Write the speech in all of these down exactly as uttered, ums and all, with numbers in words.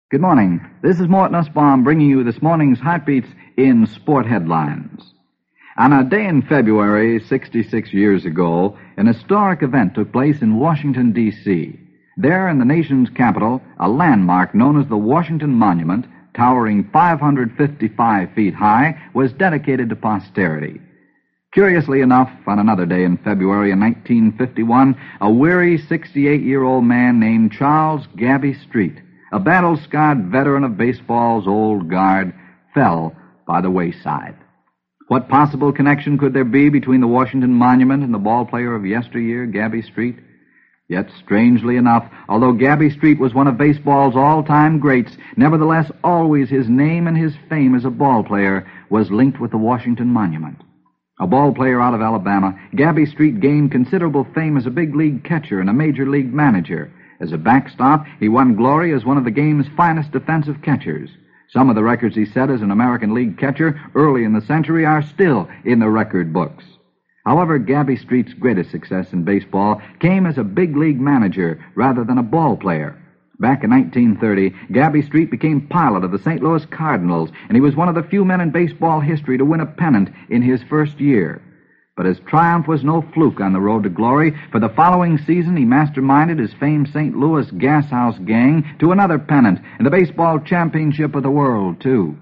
Good morning. This is Mort Nussbaum bringing you this morning's Heartbeats in Sport Headlines. On a day in February, sixty-six years ago, an historic event took place in Washington, D C There, in the nation's capital, a landmark known as the Washington Monument, towering five hundred fifty-five feet high, was dedicated to posterity. Curiously enough, on another day in February in nineteen fifty-one, a weary sixty-eight-year-old man named Charles Gabby Street, a battle-scarred veteran of baseball's old guard, fell by the wayside. What possible connection could there be between the Washington Monument and the ballplayer of yesteryear, Gabby Street? Yet, strangely enough, although Gabby Street was one of baseball's all-time greats, nevertheless always his name and his fame as a ballplayer was linked with the Washington Monument. A ballplayer out of Alabama, Gabby Street gained considerable fame as a big-league catcher and a major-league manager. As a backstop, he won glory as one of the game's finest defensive catchers. Some of the records he set as an American League catcher early in the century are still in the record books. However, Gabby Street's greatest success in baseball came as a big-league manager rather than a ball player. Back in nineteen thirty, Gabby Street became pilot of the Saint Louis Cardinals, and he was one of the few men in baseball history to win a pennant in his first year. But his triumph was no fluke on the road to glory. For the following season, he masterminded his famed Saint Louis Gas House Gang to another pennant and the baseball championship of the world, too.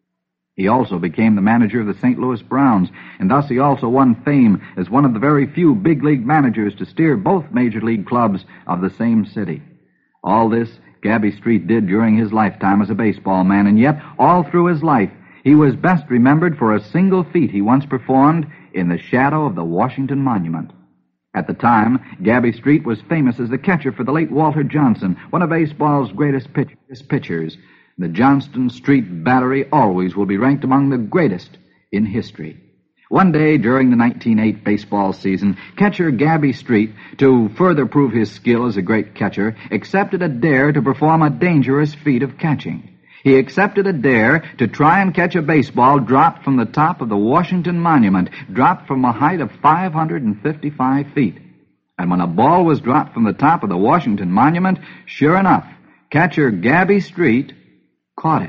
He also became the manager of the Saint Louis Browns, and thus he also won fame as one of the very few big-league managers to steer both major league clubs of the same city. All this Gabby Street did during his lifetime as a baseball man, and yet, all through his life, he was best remembered for a single feat he once performed in the shadow of the Washington Monument. At the time, Gabby Street was famous as the catcher for the late Walter Johnson, one of baseball's greatest pitch- pitchers. The Johnston Street Battery always will be ranked among the greatest in history. One day during the nineteen oh eight baseball season, catcher Gabby Street, to further prove his skill as a great catcher, accepted a dare to perform a dangerous feat of catching. He accepted a dare to try and catch a baseball dropped from the top of the Washington Monument, dropped from a height of five hundred fifty-five feet. And when a ball was dropped from the top of the Washington Monument, sure enough, catcher Gabby Street caught it.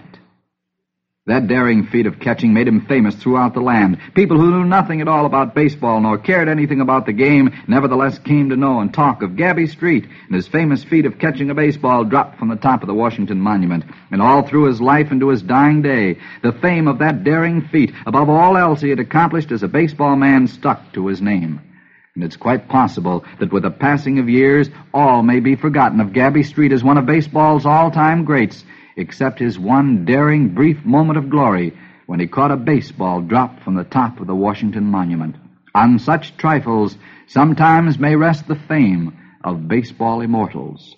That daring feat of catching made him famous throughout the land. People who knew nothing at all about baseball nor cared anything about the game nevertheless came to know and talk of Gabby Street and his famous feat of catching a baseball dropped from the top of the Washington Monument. And all through his life and to his dying day, the fame of that daring feat, above all else he had accomplished as a baseball man, stuck to his name. And it's quite possible that with the passing of years, all may be forgotten of Gabby Street as one of baseball's all-time greats, except his one daring brief moment of glory when he caught a baseball dropped from the top of the Washington Monument. On such trifles sometimes may rest the fame of baseball immortals.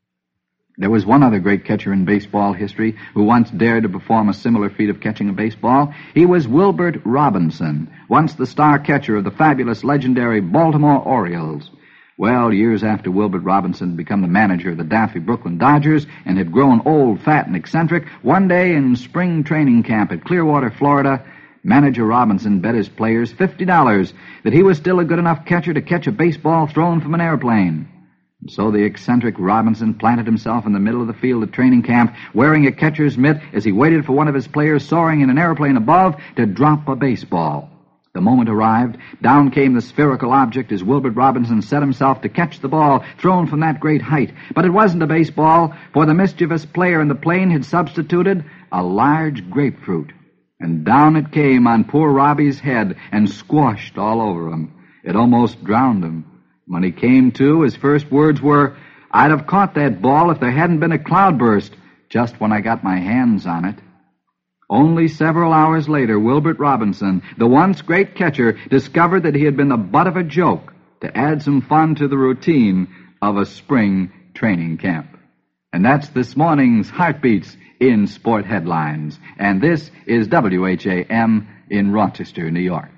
There was one other great catcher in baseball history who once dared to perform a similar feat of catching a baseball. He was Wilbert Robinson, once the star catcher of the fabulous, legendary Baltimore Orioles. Well, years after Wilbert Robinson had become the manager of the daffy Brooklyn Dodgers and had grown old, fat, and eccentric, one day in spring training camp at Clearwater, Florida, manager Robinson bet his players fifty dollars that he was still a good enough catcher to catch a baseball thrown from an airplane. And so the eccentric Robinson planted himself in the middle of the field at training camp, wearing a catcher's mitt as he waited for one of his players soaring in an airplane above to drop a baseball. The moment arrived, down came the spherical object as Wilbert Robinson set himself to catch the ball thrown from that great height. But it wasn't a baseball, for the mischievous player in the plane had substituted a large grapefruit. And down it came on poor Robbie's head and squashed all over him. It almost drowned him. When he came to, his first words were, "I'd have caught that ball if there hadn't been a cloudburst just when I got my hands on it." Only several hours later, Wilbert Robinson, the once great catcher, discovered that he had been the butt of a joke to add some fun to the routine of a spring training camp. And that's this morning's Heartbeats in Sport Headlines. And this is W H A M in Rochester, New York.